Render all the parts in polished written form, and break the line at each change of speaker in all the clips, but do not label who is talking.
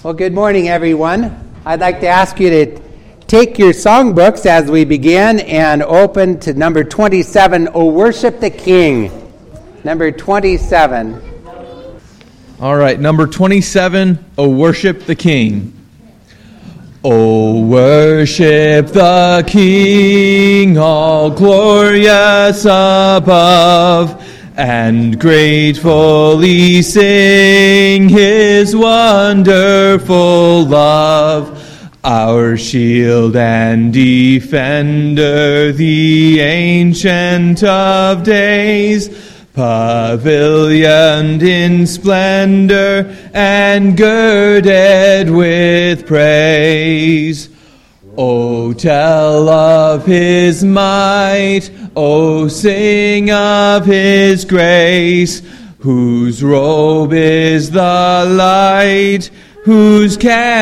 Well, good morning, everyone. I'd like to ask you to take your songbooks as we begin and open to number 27, O Worship the King. Number 27.
All right, number 27, O Worship the King. O worship the King, all glorious above, and gratefully sing his wonderful love. Our shield and defender, the Ancient of Days, pavilioned in splendor and girded with praise. O tell of his might, O sing of his grace, whose robe is the light, whose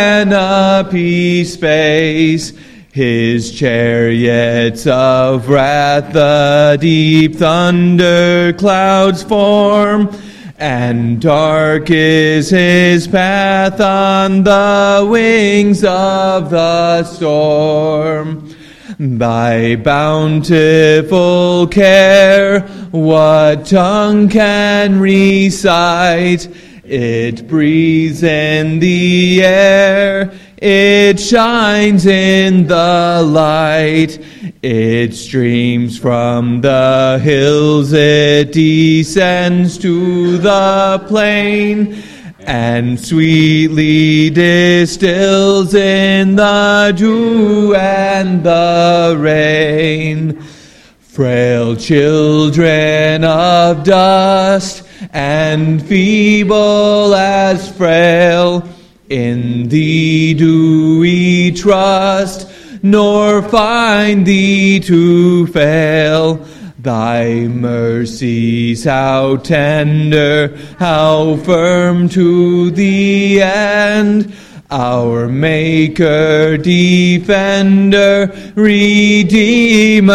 canopy space. His chariots of wrath the deep thunder clouds form, and dark is his path on the wings of the storm. Thy bountiful care, what tongue can recite? It breathes in the air, it shines in the light, it streams from the hills, it descends to the plain, and sweetly distills in the dew and the rain. Frail children of dust, and feeble as frail, in thee do we trust, nor find thee to fail. Thy mercies how tender, how firm to the end. Our Maker, Defender, Redeemer,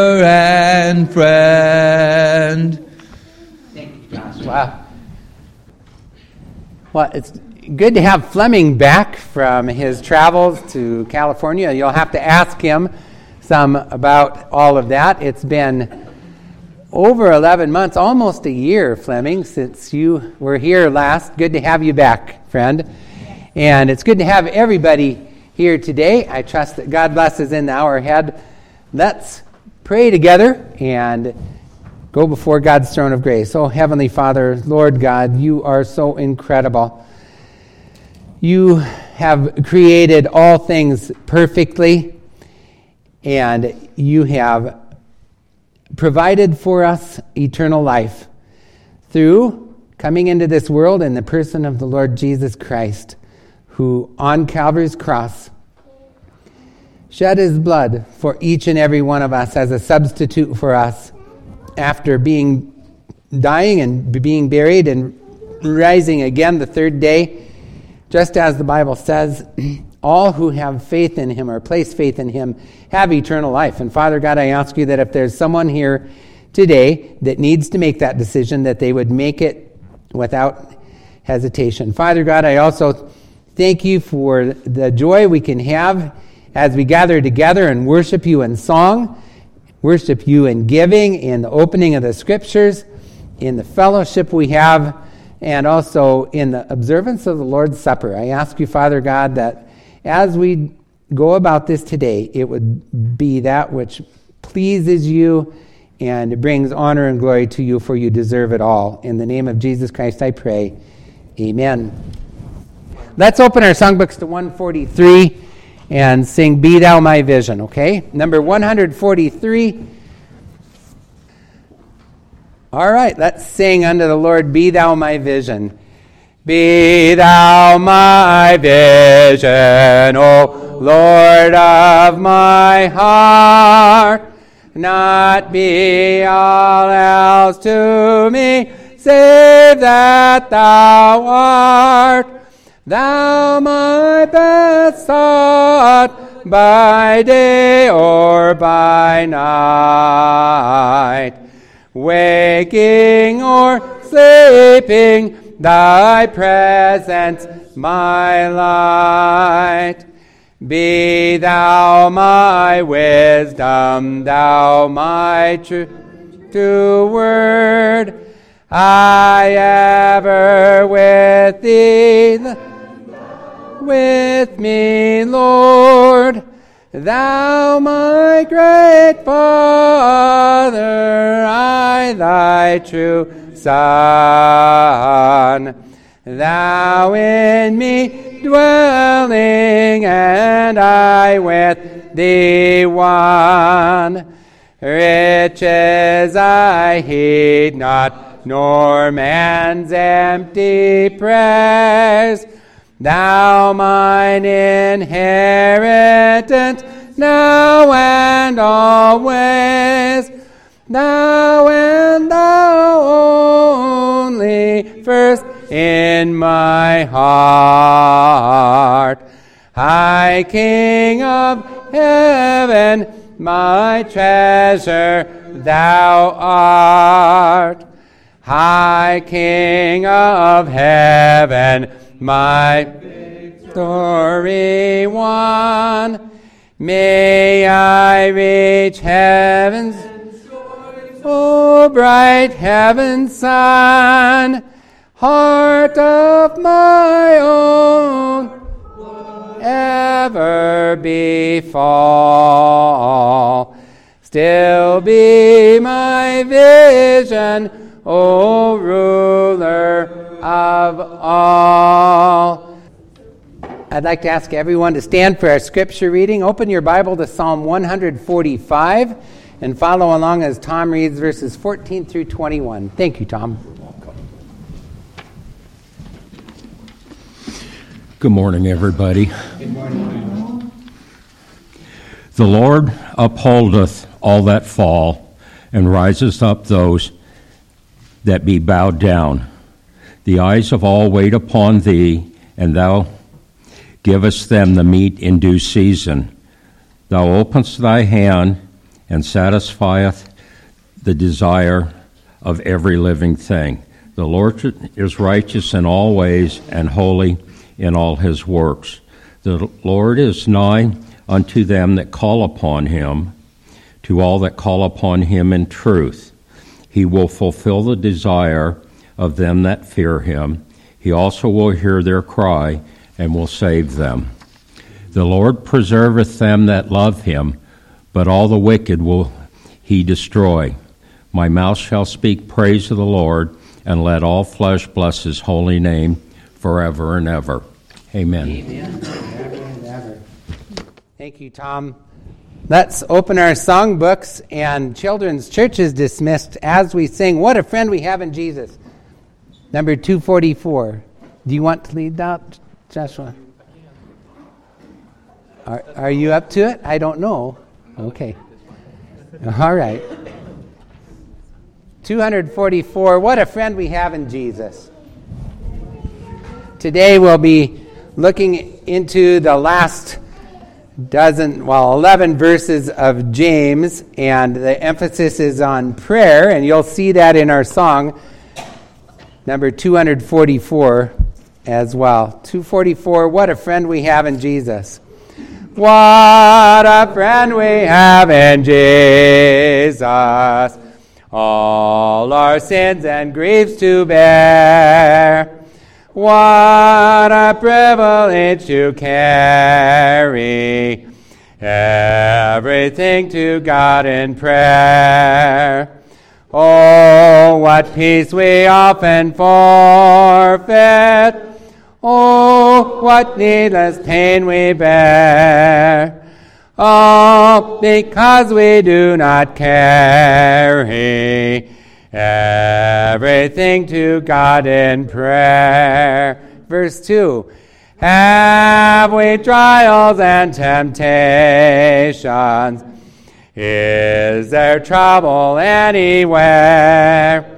and Friend.
Thank you, Josh. Wow. Well, it's good to have Fleming back from his travels to California. You'll have to ask him some about all of that. It's been over 11 months, almost a year, Fleming, since you were here last. Good to have you back, friend. And it's good to have everybody here today. I trust that God blesses in the hour ahead. Let's pray together and go before God's throne of grace. Oh, Heavenly Father, Lord God, you are so incredible. You have created all things perfectly, and you have provided for us eternal life through coming into this world in the person of the Lord Jesus Christ, who on Calvary's cross shed his blood for each and every one of us as a substitute for us after dying and being buried and rising again the third day. Just as the Bible says, all who have faith in him or place faith in him have eternal life. And Father God, I ask you that if there's someone here today that needs to make that decision, that they would make it without hesitation. Father God, I also thank you for the joy we can have as we gather together and worship you in song, worship you in giving, in the opening of the scriptures, in the fellowship we have, and also in the observance of the Lord's Supper. I ask you, Father God, that as we go about this today, it would be that which pleases you and brings honor and glory to you, for you deserve it all. In the name of Jesus Christ I pray. Amen. Let's open our songbooks to 143 and sing Be Thou My Vision, okay? Number 143. All right, let's sing unto the Lord, Be Thou My Vision. Be Thou my vision, O Lord of my heart. Not be all else to me, save that Thou art. Thou my best thought, by day or by night. Waking or sleeping, thy presence my light. Be thou my wisdom, thou my true word. I ever with thee, with me, Lord. Thou my great Father, I thy true Son. Thou in me dwelling, and I with thee one. Riches I heed not, nor man's empty praise. Thou mine inheritance, now and always. Thou and thou only, first in my heart. High King of heaven, my treasure thou art. High King of heaven, my victory won. May I reach heaven's, oh bright heaven's sun. Heart of my own, ever befall. Still be my vision, O ruler of all. I'd like to ask everyone to stand for our scripture reading. Open your Bible to Psalm 145 and follow along as Tom reads verses 14 through 21. Thank you, Tom.
Good morning, everybody.
Good morning.
The Lord upholdeth all that fall, and riseth up those that be bowed down. The eyes of all wait upon thee, and thou givest them the meat in due season. Thou openest thy hand, and satisfieth the desire of every living thing. The Lord is righteous in all ways, and holy in all his works. The Lord is nigh unto them that call upon him, to all that call upon him in truth. He will fulfill the desire of them that fear him. He also will hear their cry, and will save them. The Lord preserveth them that love him, but all the wicked will he destroy. My mouth shall speak praise of the Lord, and let all flesh bless his holy name forever and ever. Amen.
Amen. Forever and ever. Thank you, Tom. Let's open our songbooks, and Children's Church is dismissed as we sing What a Friend We Have in Jesus. Number 244. Do you want to lead that, Joshua? Are you up to it? I don't know. Okay. All right. 244, What a Friend We Have in Jesus. Today we'll be looking into the last 11 verses of James, and the emphasis is on prayer, and you'll see that in our song, number 244 as well. 244, What a Friend We Have in Jesus. What a friend we have in Jesus, all our sins and griefs to bear. What a privilege to carry everything to God in prayer. Oh, what peace we often forfeit. Oh, what needless pain we bear. Oh, because we do not carry everything to God in prayer. Verse 2. Have we trials and temptations? Is there trouble anywhere?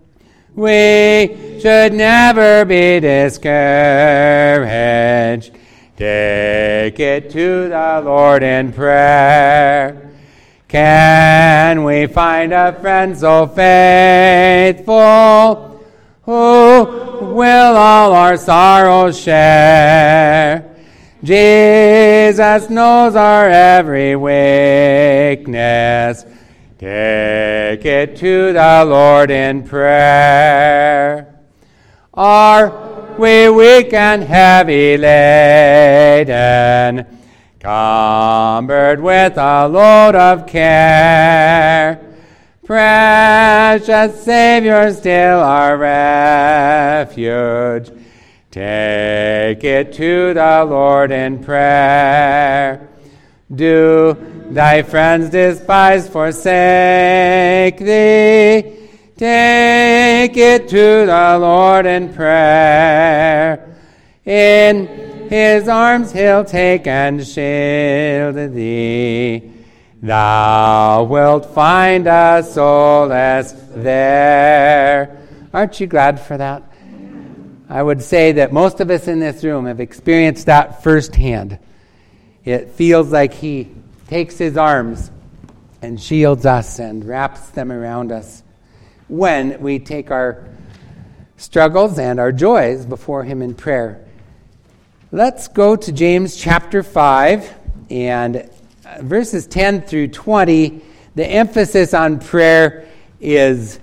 We should never be discouraged. Take it to the Lord in prayer. Can we find a friend so faithful, who will all our sorrows share. Jesus knows our every weakness. Take it to the Lord in prayer. Are we weak and heavy laden, cumbered with a load of care? Precious Savior, still our refuge. Take it to the Lord in prayer. Do thy friends despise, forsake thee? Take it to the Lord in prayer. In his arms he'll take and shield thee. Thou wilt find a solace there. Aren't you glad for that? I would say that most of us in this room have experienced that firsthand. It feels like he takes his arms and shields us and wraps them around us when we take our struggles and our joys before him in prayer. Let's go to James chapter 5 and verses 10 through 20. The emphasis on prayer is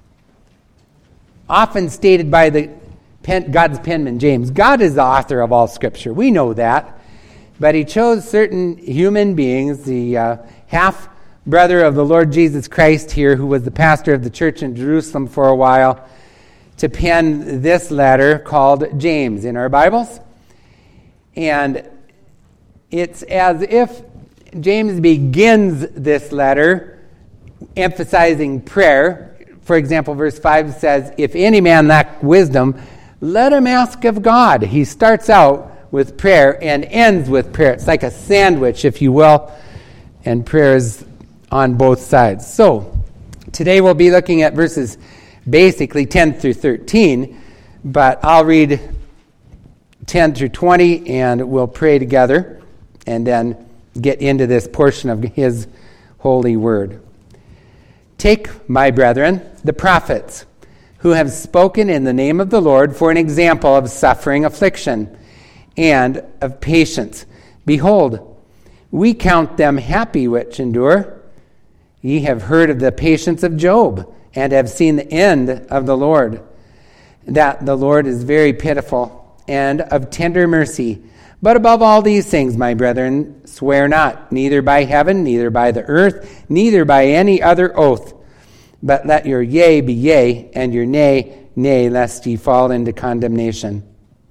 often stated by God's penman, James. God is the author of all Scripture. We know that. But he chose certain human beings, the half-brother of the Lord Jesus Christ here, who was the pastor of the church in Jerusalem for a while, to pen this letter called James in our Bibles. And it's as if James begins this letter emphasizing prayer. For example, verse 5 says, if any man lack wisdom, let him ask of God. He starts out with prayer and ends with prayer. It's like a sandwich, if you will, and prayer is on both sides. So, today we'll be looking at verses basically 10 through 13, but I'll read 10 through 20 and we'll pray together and then get into this portion of his holy word. Take, my brethren, the prophets, who have spoken in the name of the Lord for an example of suffering, affliction, and of patience. Behold, we count them happy which endure. Ye have heard of the patience of Job, and have seen the end of the Lord, that the Lord is very pitiful, and of tender mercy. But above all these things, my brethren, swear not, neither by heaven, neither by the earth, neither by any other oath, but let your yea be yea, and your nay, nay, lest ye fall into condemnation.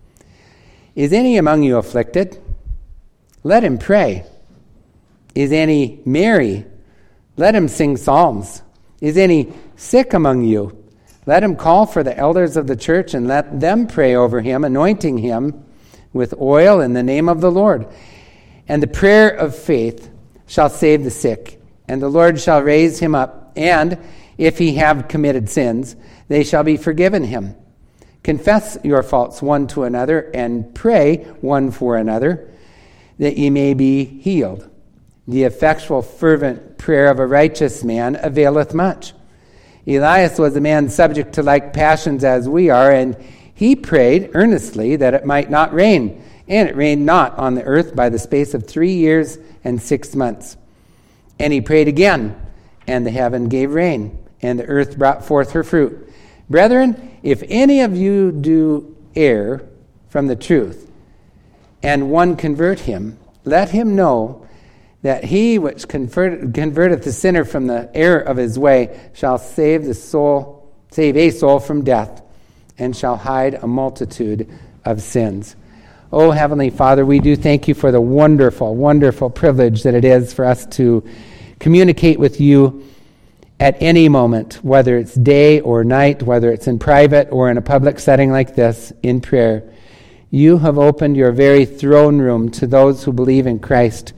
Is any among you afflicted? Let him pray. Is any merry? Let him sing psalms. Is any sick among you? Let him call for the elders of the church, and let them pray over him, anointing him with oil in the name of the Lord. And the prayer of faith shall save the sick, and the Lord shall raise him up, and if he have committed sins, they shall be forgiven him. Confess your faults one to another, and pray one for another, that ye may be healed. The effectual fervent prayer of a righteous man availeth much. Elias was a man subject to like passions as we are, and he prayed earnestly that it might not rain. And it rained not on the earth by the space of 3 years and 6 months. And he prayed again, and the heaven gave rain, and the earth brought forth her fruit. Brethren, if any of you do err from the truth, and one convert him, let him know that he which converteth the sinner from the error of his way shall save a soul from death, and shall hide a multitude of sins. Oh, Heavenly Father, we do thank you for the wonderful, wonderful privilege that it is for us to communicate with you at any moment, whether it's day or night, whether it's in private or in a public setting like this, in prayer. You have opened your very throne room to those who believe in Christ.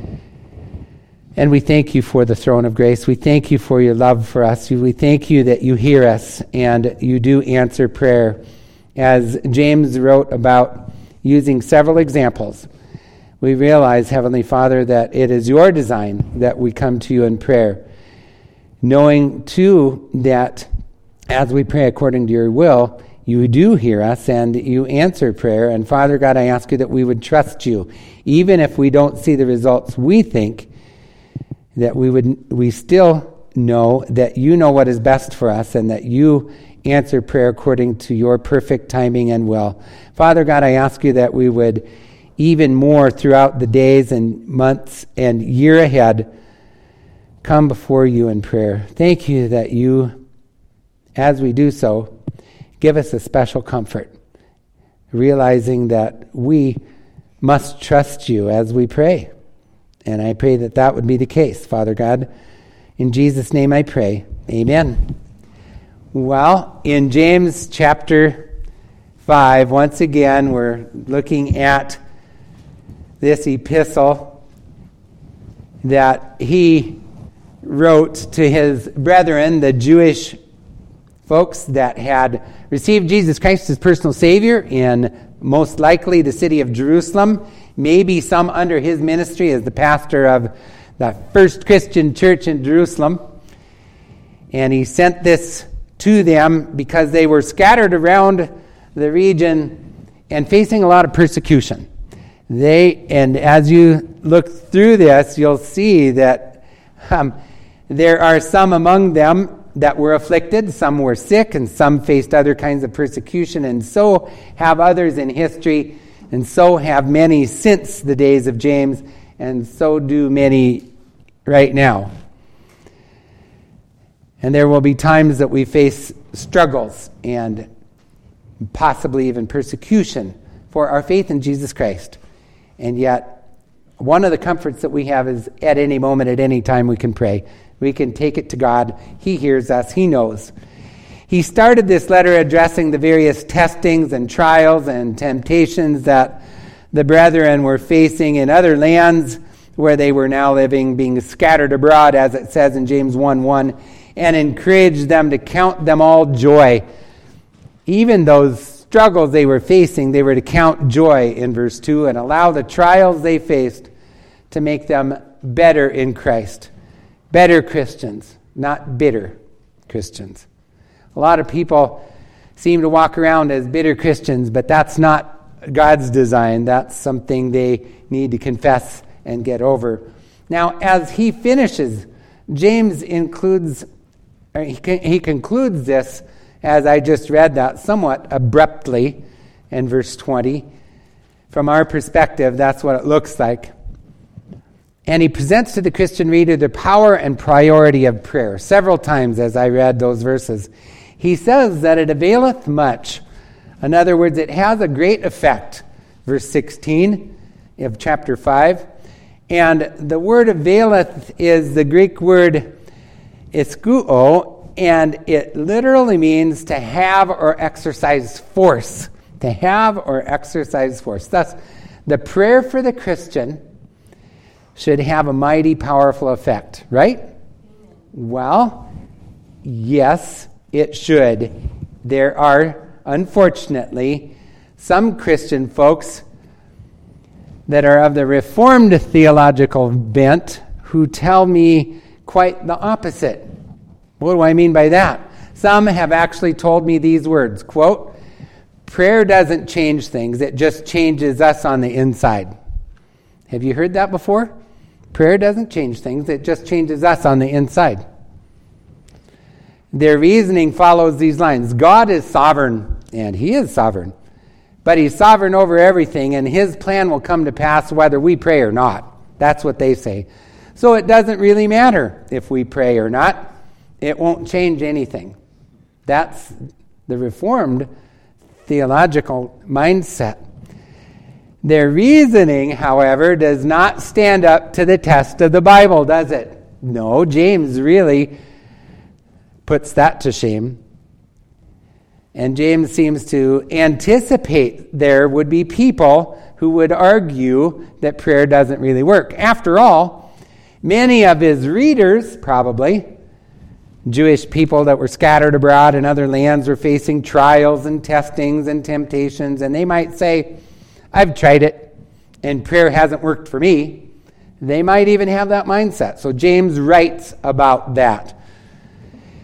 And we thank you for the throne of grace. We thank you for your love for us. We thank you that you hear us and you do answer prayer. As James wrote about using several examples, we realize, Heavenly Father, that it is your design that we come to you in prayer, knowing too that as we pray according to your will, you do hear us and you answer prayer. And Father God, I ask you that we would trust you, even if we don't see the results we think, that we still know that you know what is best for us and that you answer prayer according to your perfect timing and will. Father God, I ask you that we would even more throughout the days and months and year ahead come before you in prayer. Thank you that you, as we do so, give us a special comfort, realizing that we must trust you as we pray. And I pray that that would be the case, Father God. In Jesus' name I pray. Amen. Well, in James chapter 5, once again, we're looking at this epistle that he wrote to his brethren, the Jewish folks that had received Jesus Christ as personal Savior in most likely the city of Jerusalem, maybe some under his ministry as the pastor of the first Christian church in Jerusalem. And he sent this to them because they were scattered around the region and facing a lot of persecution. And as you look through this, you'll see that there are some among them that were afflicted, some were sick, and some faced other kinds of persecution, and so have others in history, and so have many since the days of James, and so do many right now. And there will be times that we face struggles and possibly even persecution for our faith in Jesus Christ. And yet, one of the comforts that we have is at any moment, at any time, we can pray. We can take it to God. He hears us. He knows. He started this letter addressing the various testings and trials and temptations that the brethren were facing in other lands where they were now living, being scattered abroad, as it says in James 1:1, and encouraged them to count them all joy. Even those struggles they were facing, they were to count joy in verse 2 and allow the trials they faced to make them better in Christ. Better Christians, not bitter Christians. A lot of people seem to walk around as bitter Christians, but that's not God's design. That's something they need to confess and get over. Now, as he finishes, James concludes this, as I just read that, somewhat abruptly in verse 20. From our perspective, that's what it looks like. And he presents to the Christian reader the power and priority of prayer. Several times as I read those verses, he says that it availeth much. In other words, it has a great effect. Verse 16 of chapter 5. And the word availeth is the Greek word iskuo, and it literally means to have or exercise force. To have or exercise force. Thus, the prayer for the Christian should have a mighty powerful effect, right? Well, yes, it should. There are, unfortunately, some Christian folks that are of the Reformed theological bent who tell me quite the opposite. What do I mean by that? Some have actually told me these words, quote, prayer doesn't change things, it just changes us on the inside. Have you heard that before? Prayer doesn't change things, it just changes us on the inside. Their reasoning follows these lines. God is sovereign, and He is sovereign. But He's sovereign over everything, and His plan will come to pass whether we pray or not. That's what they say. So it doesn't really matter if we pray or not. It won't change anything. That's the Reformed theological mindset. Their reasoning, however, does not stand up to the test of the Bible, does it? No, James really puts that to shame. And James seems to anticipate there would be people who would argue that prayer doesn't really work. After all, many of his readers, probably, Jewish people that were scattered abroad in other lands, were facing trials and testings and temptations, and they might say, I've tried it, and prayer hasn't worked for me. They might even have that mindset. So James writes about that.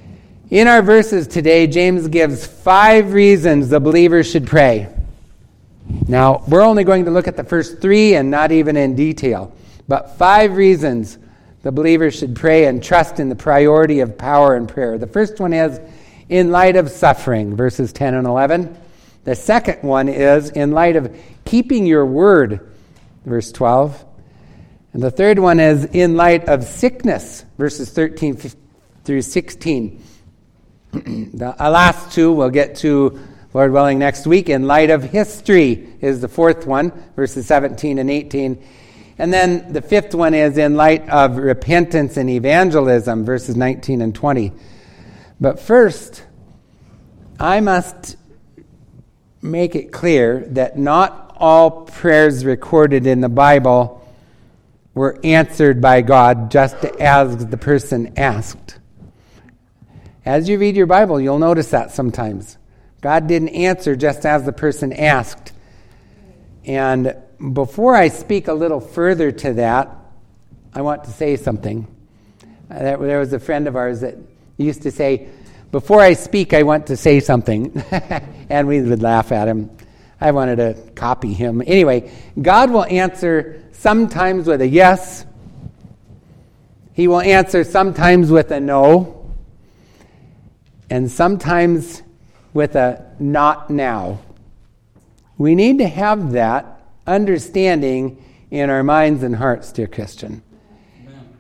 In our verses today, James gives 5 reasons the believer should pray. Now, we're only going to look at the first 3 and not even in detail, but 5 reasons the believer should pray and trust in the priority of power and prayer. The first one is in light of suffering, verses 10 and 11. The second one is in light of keeping your word, verse 12. And the third one is in light of sickness, verses 13 through 16. The last 2 we'll get to, Lord willing, next week. In light of history is the fourth one, verses 17 and 18. And then the fifth one is in light of repentance and evangelism, verses 19 and 20. But first, I must make it clear that not all prayers recorded in the Bible were answered by God just as the person asked. As you read your Bible, you'll notice that sometimes. God didn't answer just as the person asked. And before I speak a little further to that, I want to say something. There was a friend of ours that used to say, before I speak, I want to say something. And we would laugh at him. I wanted to copy him. Anyway, God will answer sometimes with a yes. He will answer sometimes with a no. And sometimes with a not now. We need to have that understanding in our minds and hearts, dear Christian. Amen.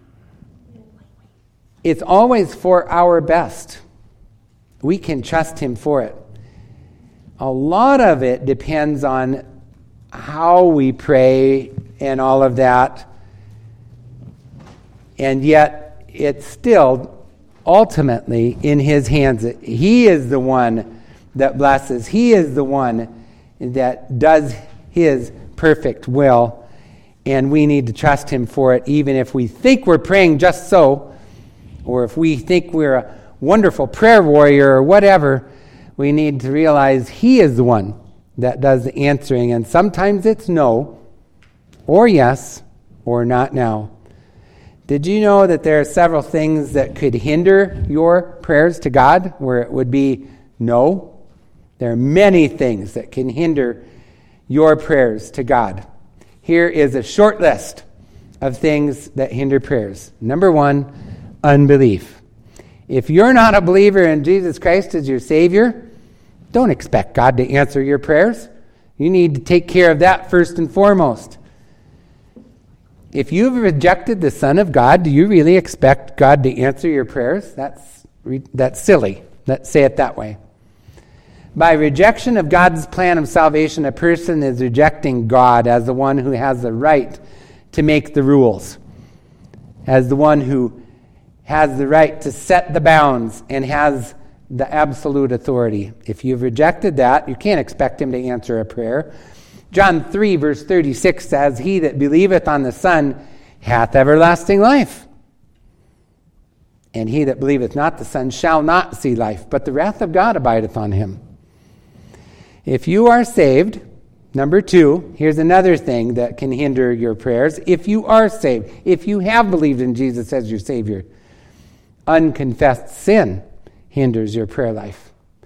It's always for our best. We can trust Him for it. A lot of it depends on how we pray and all of that. And yet, it's still ultimately in His hands. He is the one that blesses. He is the one that does His perfect will. And we need to trust Him for it, even if we think we're praying just so, or if we think we're a wonderful prayer warrior or whatever. We need to realize He is the one that does the answering. And sometimes it's no, or yes, or not now. Did you know that there are several things that could hinder your prayers to God, where it would be no? There are many things that can hinder your prayers to God. Here is a short list of things that hinder prayers. Number 1, unbelief. If you're not a believer in Jesus Christ as your Savior, don't expect God to answer your prayers. You need to take care of that first and foremost. If you've rejected the Son of God, do you really expect God to answer your prayers? That's silly. Let's say it that way. By rejection of God's plan of salvation, a person is rejecting God as the one who has the right to make the rules, as the one who has the right to set the bounds and has the absolute authority. If you've rejected that, you can't expect Him to answer a prayer. John 3, verse 36 says, He that believeth on the Son hath everlasting life. And he that believeth not the Son shall not see life, but the wrath of God abideth on him. If you are saved, number 2, here's another thing that can hinder your prayers. If you are saved, if you have believed in Jesus as your Savior, unconfessed sin hinders your prayer life.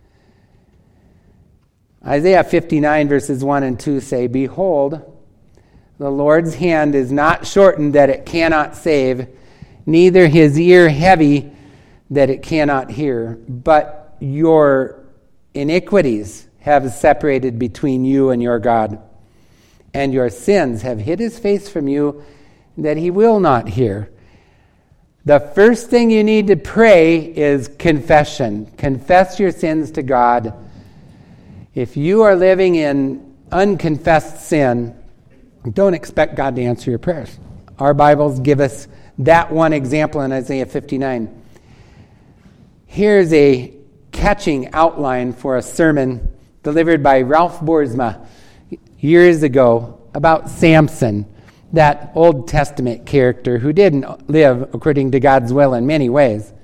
Isaiah 59 verses 1 and 2 say, Behold, the Lord's hand is not shortened that it cannot save, neither his ear heavy that it cannot hear. But your iniquities have separated between you and your God, and your sins have hid his face from you that he will not hear. The first thing you need to pray is confession. Confess your sins to God. If you are living in unconfessed sin, don't expect God to answer your prayers. Our Bibles give us that one example in Isaiah 59. Here's a catching outline for a sermon delivered by Ralph Boersma years ago about Samson, that Old Testament character who didn't live according to God's will in many ways.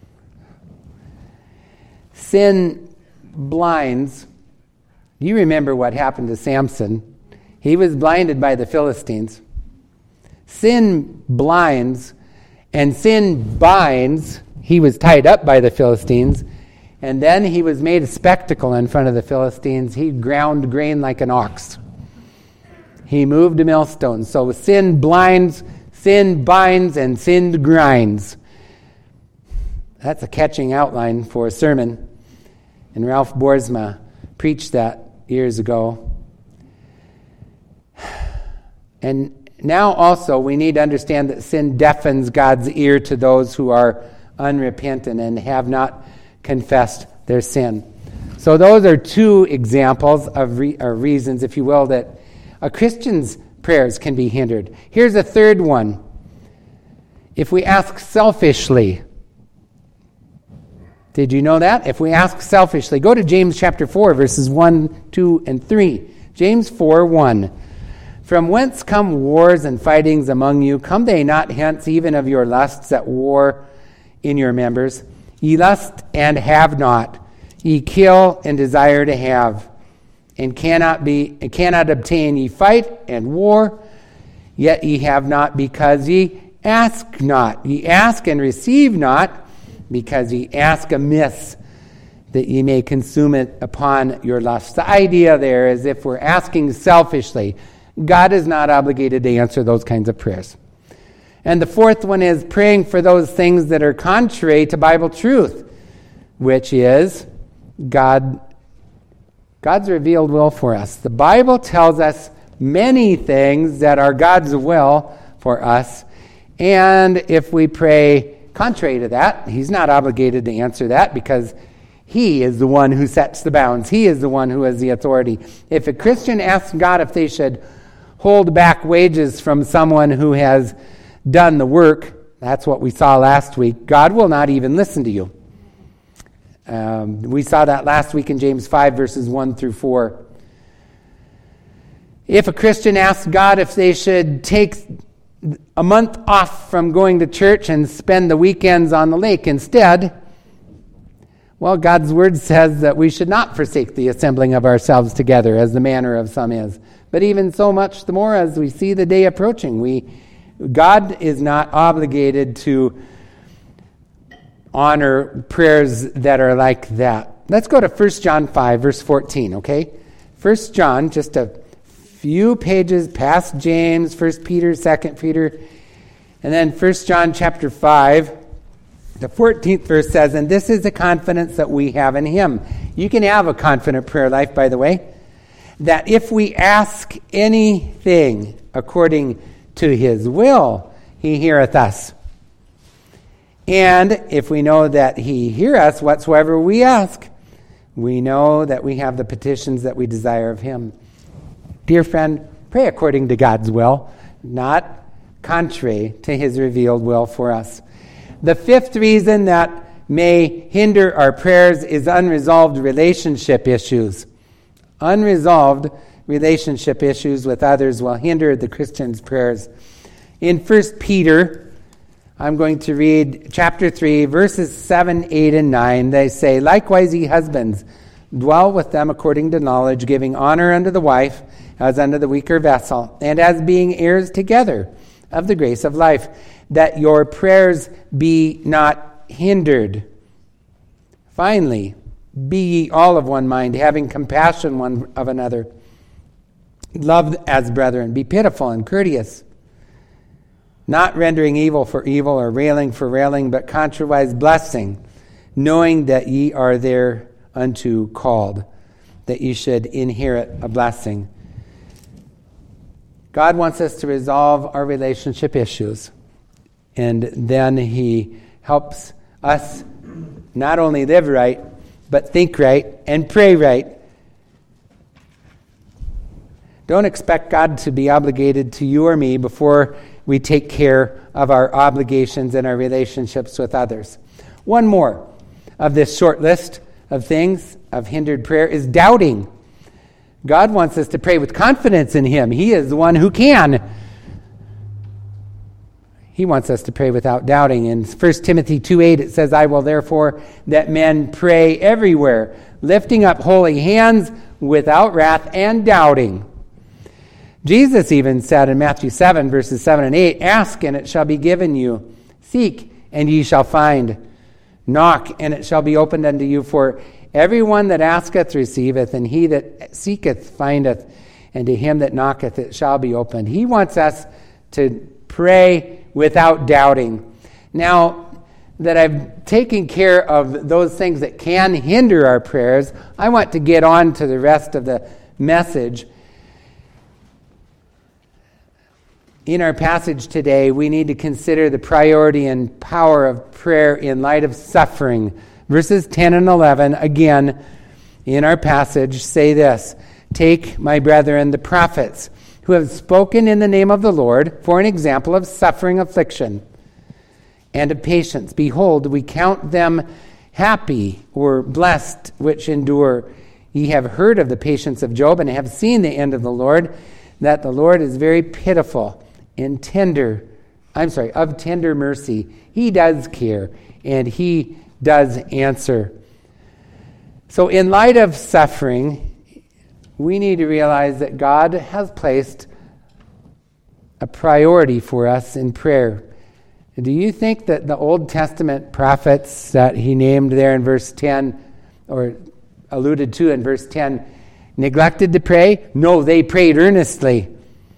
Sin blinds. You remember what happened to Samson. He was blinded by the Philistines. Sin blinds and sin binds he was tied up by the Philistines, and then he was made a spectacle in front of the Philistines. He ground grain like an ox. He moved a millstone. So sin blinds, sin binds, and sin grinds. That's a catching outline for a sermon. And Ralph Boersma preached that years ago. And now also we need to understand that sin deafens God's ear to those who are unrepentant and have not confessed their sin. So those are two examples of reasons, if you will, that a Christian's prayers can be hindered. Here's a third one. If we ask selfishly. Did you know that? If we ask selfishly. Go to James chapter 4, verses 1, 2, and 3. James 4, 1. From whence come wars and fightings among you? Come they not hence even of your lusts at war in your members? Ye lust and have not. Ye kill and desire to have, and cannot obtain. Ye fight and war, yet ye have not, because ye ask not. Ye ask and receive not, because ye ask amiss, that ye may consume it upon your lusts. The idea there is if we're asking selfishly, God is not obligated to answer those kinds of prayers. And the fourth one is praying for those things that are contrary to Bible truth, which is God's revealed will for us. The Bible tells us many things that are God's will for us, and if we pray contrary to that, he's not obligated to answer that because he is the one who sets the bounds. He is the one who has the authority. If a Christian asks God if they should hold back wages from someone who has done the work, that's what we saw last week, God will not even listen to you. We saw that last week in James 5, verses 1 through 4. If a Christian asks God if they should take a month off from going to church and spend the weekends on the lake instead, well, God's word says that we should not forsake the assembling of ourselves together, as the manner of some is. But even so much the more as we see the day approaching, God is not obligated to honor prayers that are like that. Let's go to 1 John 5, verse 14, okay? 1 John, just a few pages past James, 1 Peter, 2 Peter, and then 1 John chapter 5, the 14th verse says, and this is the confidence that we have in him. You can have a confident prayer life, by the way, that if we ask anything according to his will, he heareth us. And if we know that he hear us whatsoever we ask, we know that we have the petitions that we desire of him. Dear friend, pray according to God's will, not contrary to his revealed will for us. The fifth reason that may hinder our prayers is unresolved relationship issues. Unresolved relationship issues with others will hinder the Christian's prayers. In 1 Peter, I'm going to read chapter 3, verses 7, 8, and 9. They say, likewise, ye husbands, dwell with them according to knowledge, giving honor unto the wife, as unto the weaker vessel, and as being heirs together of the grace of life, that your prayers be not hindered. Finally, be ye all of one mind, having compassion one of another. Love as brethren, be pitiful and courteous, not rendering evil for evil or railing for railing, but contrariwise blessing, knowing that ye are thereunto called, that ye should inherit a blessing. God wants us to resolve our relationship issues, and then he helps us not only live right, but think right and pray right. Don't expect God to be obligated to you or me before we take care of our obligations and our relationships with others. One more of this short list of things of hindered prayer is doubting. God wants us to pray with confidence in him. He is the one who can. He wants us to pray without doubting. In 1 Timothy 2:8 it says, I will therefore that men pray everywhere, lifting up holy hands without wrath and doubting. Jesus even said in Matthew 7, verses 7 and 8, ask and it shall be given you. Seek and ye shall find. Knock, and it shall be opened unto you. For everyone that asketh receiveth, and he that seeketh findeth, and to him that knocketh it shall be opened. He wants us to pray without doubting. Now that I've taken care of those things that can hinder our prayers, I want to get on to the rest of the message. In our passage today, we need to consider the priority and power of prayer in light of suffering. Verses 10 and 11, again, in our passage, say this: Take, my brethren, the prophets, who have spoken in the name of the Lord, for an example of suffering, affliction, and of patience. Behold, we count them happy or blessed which endure. Ye have heard of the patience of Job, and have seen the end of the Lord, that the Lord is very pitiful and of tender mercy. He does care, and he does answer. So in light of suffering, we need to realize that God has placed a priority for us in prayer. Do you think that the Old Testament prophets that he named there in verse 10, or alluded to in verse 10, neglected to pray? No, they prayed earnestly.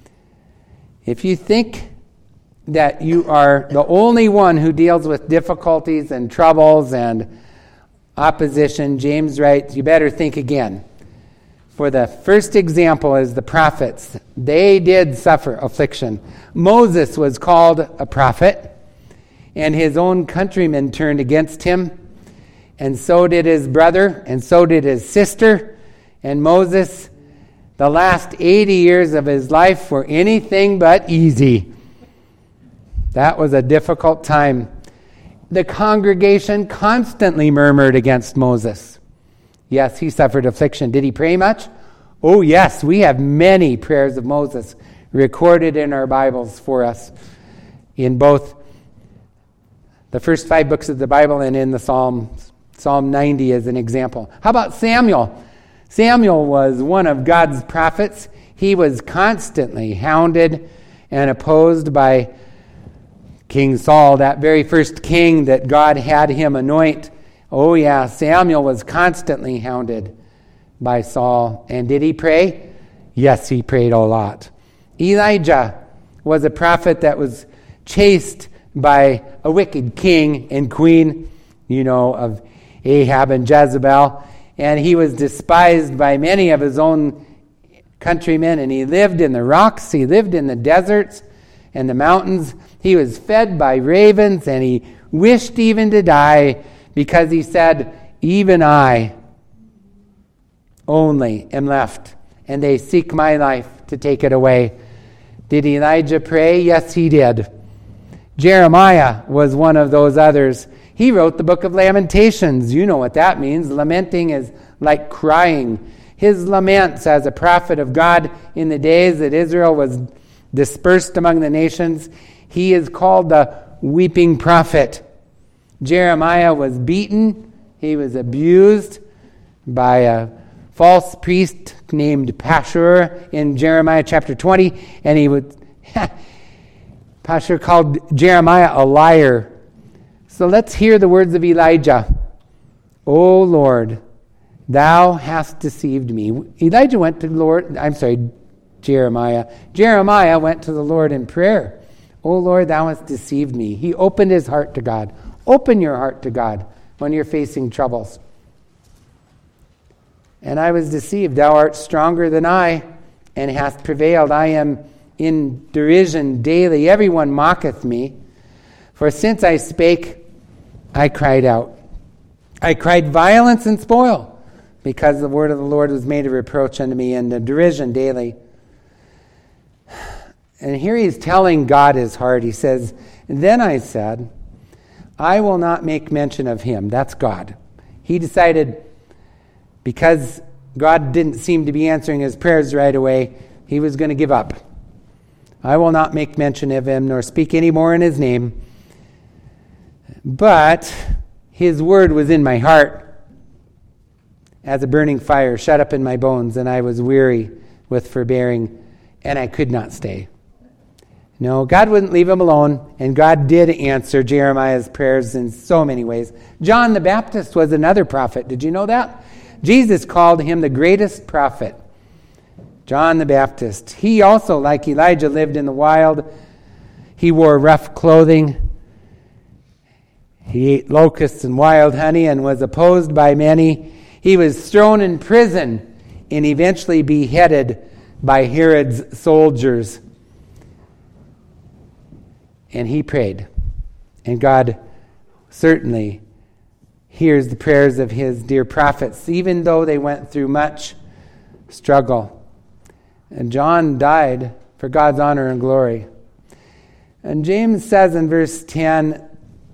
If you think that you are the only one who deals with difficulties and troubles and opposition, James writes, you better think again. For the first example is the prophets. They did suffer affliction. Moses was called a prophet, and his own countrymen turned against him, and so did his brother, and so did his sister. And Moses, the last 80 years of his life were anything but easy. That was a difficult time. The congregation constantly murmured against Moses. Yes, he suffered affliction. Did he pray much? Oh, yes. We have many prayers of Moses recorded in our Bibles for us, in both the first 5 books of the Bible and in the Psalms. Psalm 90 is an example. How about Samuel? Samuel was one of God's prophets. He was constantly hounded and opposed by King Saul, that very first king that God had him anoint. Oh yeah, Samuel was constantly hounded by Saul. And did he pray? Yes, he prayed a lot. Elijah was a prophet that was chased by a wicked king and queen, of Ahab and Jezebel. And he was despised by many of his own countrymen, and he lived in the rocks, he lived in the deserts and the mountains. He was fed by ravens, and he wished even to die, because he said, even I only am left, and they seek my life to take it away. Did Elijah pray? Yes, he did. Jeremiah was one of those others. He wrote the book of Lamentations. You know what that means. Lamenting is like crying. His laments as a prophet of God in the days that Israel was dispersed among the nations, he is called the weeping prophet. Jeremiah was beaten. He was abused by a false priest named Pashur in Jeremiah chapter 20, and Pashur called Jeremiah a liar. So let's hear the words of Elijah. O Lord, thou hast deceived me. Jeremiah went to the Lord in prayer. O Lord, thou hast deceived me. He opened his heart to God. Open your heart to God when you're facing troubles. And I was deceived. Thou art stronger than I, and hast prevailed. I am in derision daily. Everyone mocketh me. For since I spake, I cried out. I cried violence and spoil, because the word of the Lord was made a reproach unto me, and a derision daily. And here he's telling God his heart. He says, then I said, I will not make mention of him. That's God. He decided, because God didn't seem to be answering his prayers right away, he was going to give up. I will not make mention of him, nor speak any more in his name. But his word was in my heart as a burning fire, shut up in my bones, and I was weary with forbearing, and I could not stay. No, God wouldn't leave him alone, and God did answer Jeremiah's prayers in so many ways. John the Baptist was another prophet. Did you know that? Jesus called him the greatest prophet. John the Baptist. He also, like Elijah, lived in the wild. He wore rough clothing. He ate locusts and wild honey and was opposed by many. He was thrown in prison and eventually beheaded by Herod's soldiers. And he prayed. And God certainly hears the prayers of his dear prophets, even though they went through much struggle. And John died for God's honor and glory. And James says in verse 10,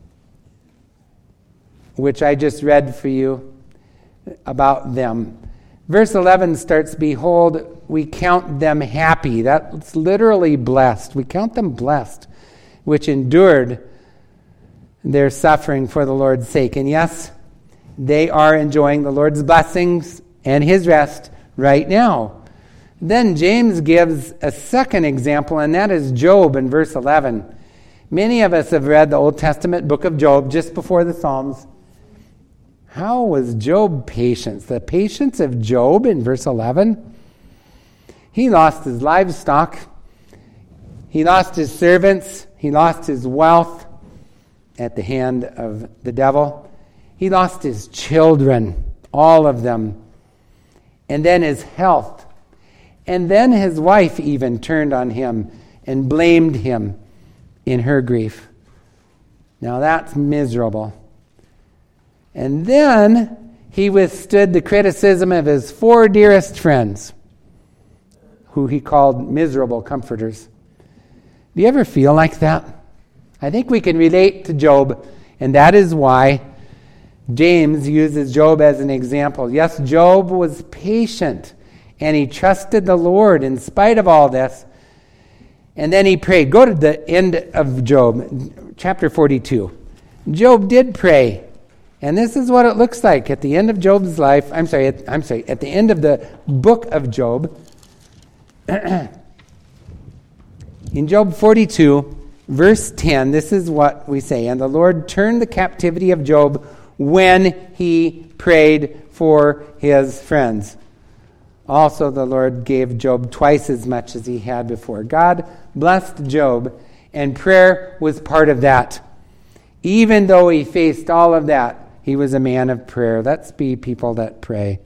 which I just read for you about them. Verse 11 starts, "Behold, we count them happy." That's literally blessed. We count them blessed, which endured their suffering for the Lord's sake. And yes, they are enjoying the Lord's blessings and his rest right now. Then James gives a second example, and that is Job in verse 11. Many of us have read the Old Testament book of Job just before the Psalms. How was Job patient? The patience of Job in verse 11. He lost his livestock. He lost his servants. He lost his wealth at the hand of the devil. He lost his children, all of them. And then his health. And then his wife even turned on him and blamed him in her grief. Now that's miserable. And then he withstood the criticism of his 4 dearest friends, who he called miserable comforters. Do you ever feel like that? I think we can relate to Job, and that is why James uses Job as an example. Yes, Job was patient, and he trusted the Lord in spite of all this. And then he prayed. Go to the end of Job, chapter 42. Job did pray. And this is what it looks like at the end of Job's life. At the end of the book of Job. In Job 42, verse 10, this is what we say. "And the Lord turned the captivity of Job when he prayed for his friends. Also the Lord gave Job twice as much as he had before." God blessed Job, and prayer was part of that. Even though he faced all of that, he was a man of prayer. Let's be people that pray.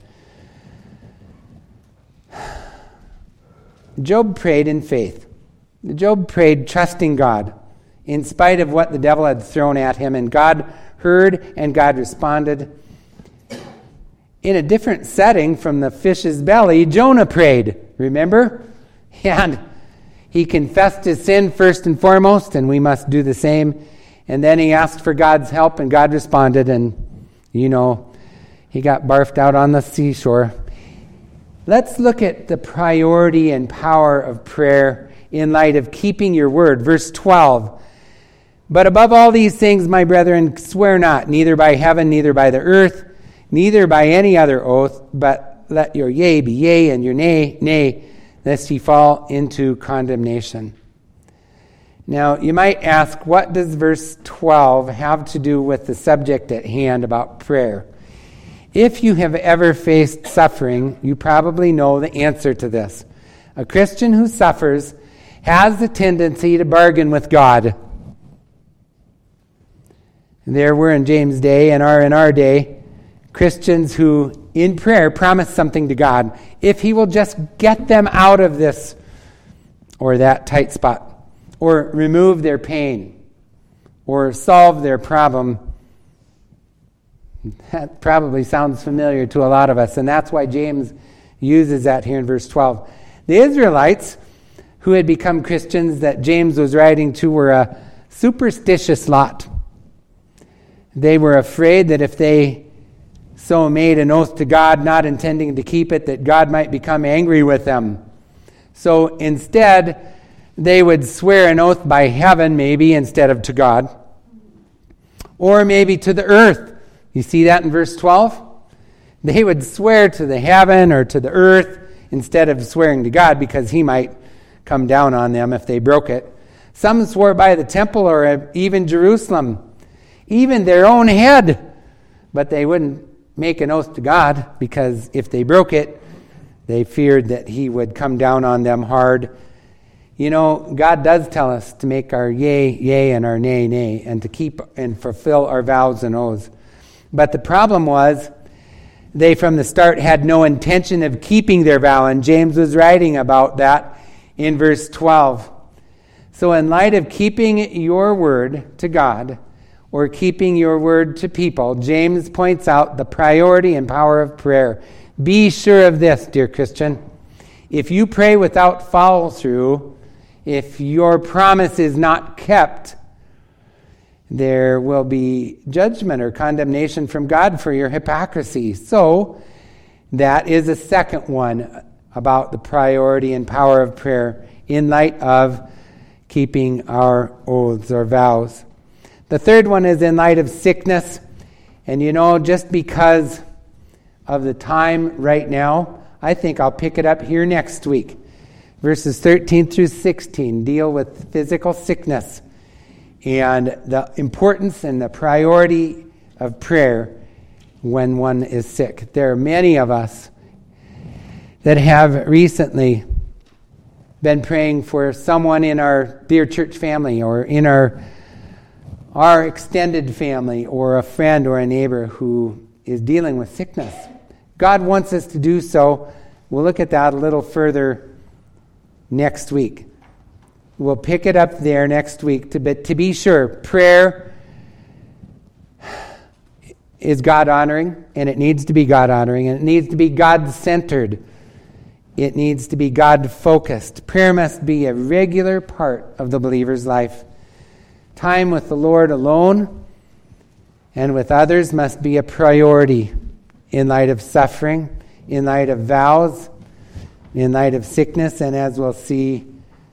Job prayed in faith. Job prayed trusting God in spite of what the devil had thrown at him, and God heard and God responded. In a different setting from the fish's belly, Jonah prayed, remember? And he confessed his sin first and foremost, and we must do the same. And then he asked for God's help, and God responded, and he got barfed out on the seashore. Let's look at the priority and power of prayer in light of keeping your word. Verse 12. "But above all these things, my brethren, swear not, neither by heaven, neither by the earth, neither by any other oath, but let your yea be yea, and your nay, nay, lest ye fall into condemnation." Now, you might ask, what does verse 12 have to do with the subject at hand about prayer? If you have ever faced suffering, you probably know the answer to this. A Christian who suffers has the tendency to bargain with God. There were in James' day and are in our day Christians who, in prayer, promise something to God. If he will just get them out of this or that tight spot, or remove their pain, or solve their problem. That probably sounds familiar to a lot of us, and that's why James uses that here in verse 12. The Israelites, who had become Christians that James was writing to, were a superstitious lot. They were afraid that if they so made an oath to God, not intending to keep it, that God might become angry with them. So instead, they would swear an oath by heaven, maybe, instead of to God. Or maybe to the earth. You see that in verse 12? They would swear to the heaven or to the earth instead of swearing to God, because he might come down on them if they broke it. Some swore by the temple or even Jerusalem, even their own head. But they wouldn't make an oath to God, because if they broke it, they feared that he would come down on them hard. You know, God does tell us to make our yea, yea, and our nay, nay, and to keep and fulfill our vows and oaths. But the problem was, they from the start had no intention of keeping their vow, and James was writing about that in verse 12. So in light of keeping your word to God, or keeping your word to people, James points out the priority and power of prayer. Be sure of this, dear Christian. If you pray without follow-through, if your promise is not kept, there will be judgment or condemnation from God for your hypocrisy. So, that is a second one about the priority and power of prayer in light of keeping our oaths or vows. The third one is in light of sickness. And you know, just because of the time right now, I think I'll pick it up here next week. Verses 13 through 16 deal with physical sickness and the importance and the priority of prayer when one is sick. There are many of us that have recently been praying for someone in our dear church family, or in our extended family, or a friend or a neighbor who is dealing with sickness. God wants us to do so. We'll look at that a little further next week. We'll pick it up there next week. But to be sure, prayer is God-honoring, and it needs to be God-honoring, and it needs to be God-centered. It needs to be God-focused. Prayer must be a regular part of the believer's life. Time with the Lord alone and with others must be a priority in light of suffering, in light of vows, in light of sickness, and as we'll see,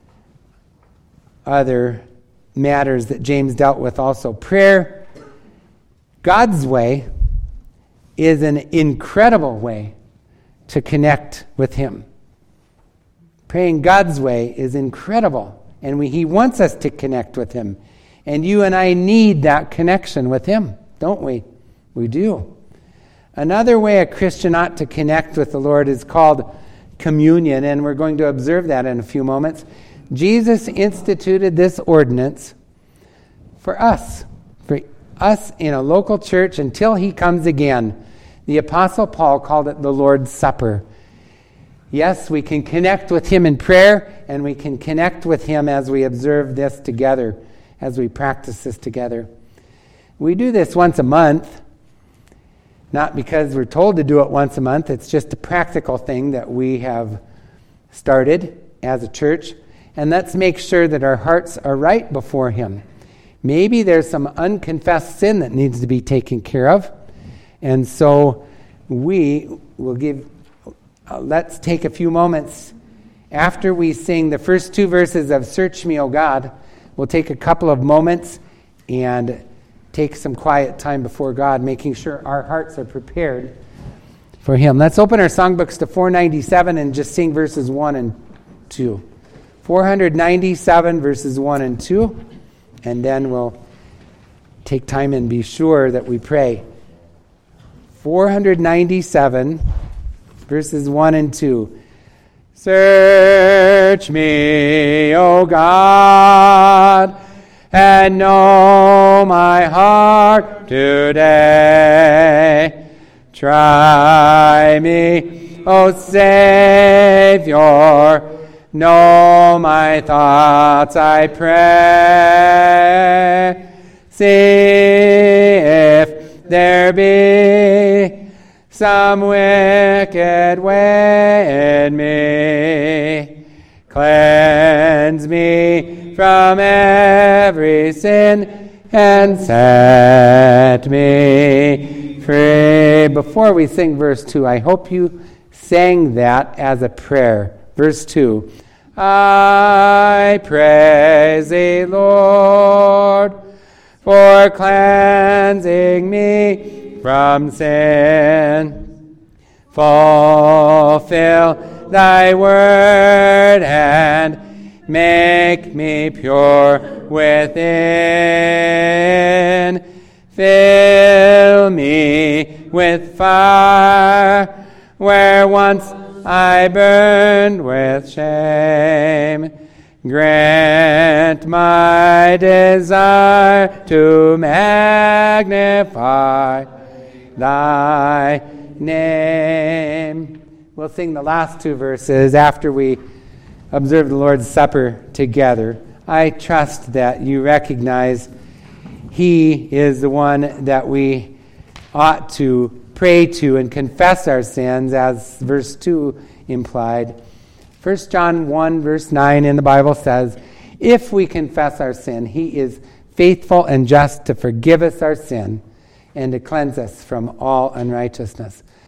other matters that James dealt with also. Prayer, God's way, is an incredible way to connect with Him. Praying God's way is incredible, and He wants us to connect with Him. And you and I need that connection with Him, don't we? We do. Another way a Christian ought to connect with the Lord is called communion, and we're going to observe that in a few moments. Jesus instituted this ordinance for us in a local church until He comes again. The Apostle Paul called it the Lord's Supper. Yes, we can connect with Him in prayer, and we can connect with Him as we observe this together, as we practice this together. We do this once a month, not because we're told to do it once a month. It's just a practical thing that we have started as a church. And let's make sure that our hearts are right before Him. Maybe there's some unconfessed sin that needs to be taken care of. And so we will let's take a few moments after we sing the first two verses of Search Me, O God. We'll take a couple of moments and take some quiet time before God, making sure our hearts are prepared for Him. Let's open our songbooks to 497 and just sing verses 1 and 2. 497 verses 1 and 2, and then we'll take time and be sure that we pray. 497 verses 1 and 2. Search me, O God, and know my heart today. Try me, O Savior, know my thoughts, I pray. See if there be some wicked way in me. Cleanse me from every sin and set me free. Before we sing verse 2, I hope you sang that as a prayer. Verse 2, I praise Thee, Lord, for cleansing me from sin. Fulfill Thy word and make me pure within. Fill me with fire, where once I burned with shame. Grant my desire to magnify thy name. We'll sing the last two verses after we observe the Lord's Supper together. I trust that you recognize He is the one that we ought to pray to and confess our sins, as verse 2 implied. 1 John 1, verse 9 in the Bible says, if we confess our sin, He is faithful and just to forgive us our sin and to cleanse us from all unrighteousness.